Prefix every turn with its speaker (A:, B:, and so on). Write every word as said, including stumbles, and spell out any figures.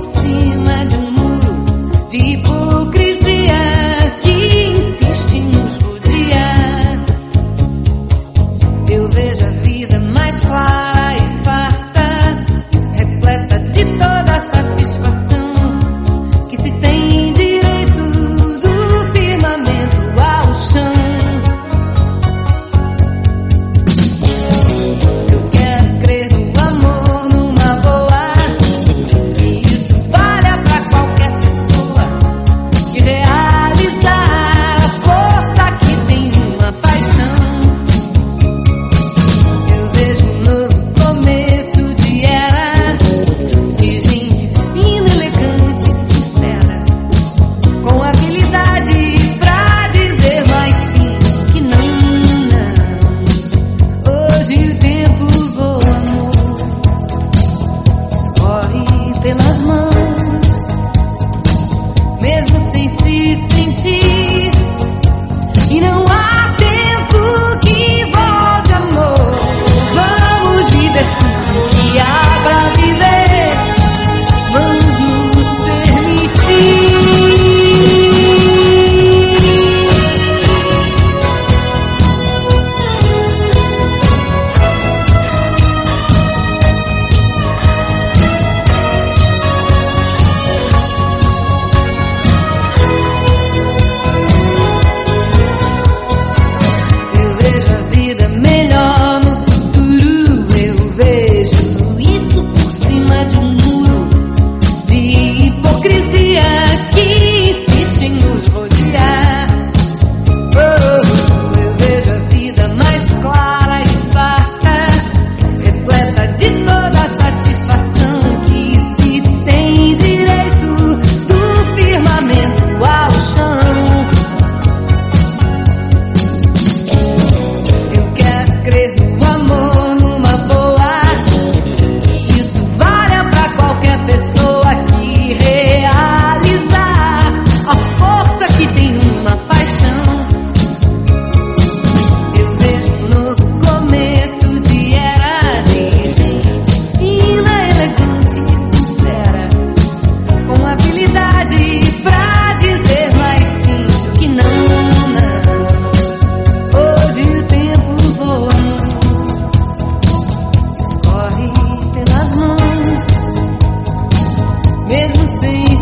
A: cima de um muro de hipocrisia que insiste em nos rodear. Eu vejo a vida mais clara e farta, repleta de toda a satisfação que se tem direito do firmamento ao chão. Eu quero crer no amor, numa boa, que isso valha pra qualquer pessoa que realizar a força que tem uma paixão. Eu vejo um novo começo de era, de gente fina, elegante e sincera, com habilidade pra dizer mais sim que não, não. Hoje o tempo voa, amor, escorre pelas mãos, mesmo sem se sentir. E não há tempo que volte, amor. Vamos viver tudo que há pra viver. Vamos nos permitir. Eu vejo a vida melhor no futuro. Eu vejo isso por cima de um muro de hipocrisia que insiste em nos rodear. Oh, eu vejo a vida mais clara e farta, repleta de toda a satisfação que se tem direito do firmamento ao chão. Eu quero crer no amor, numa boa, que isso valha pra qualquer pessoa que realizar a força que tem uma paixão. Eu vejo um novo começo de era, de gente fina, elegante e sincera, com habilidade pra dizer mais sim do que não, não. Hoje o tempo voa, escorre pelas mãos, mesmo sem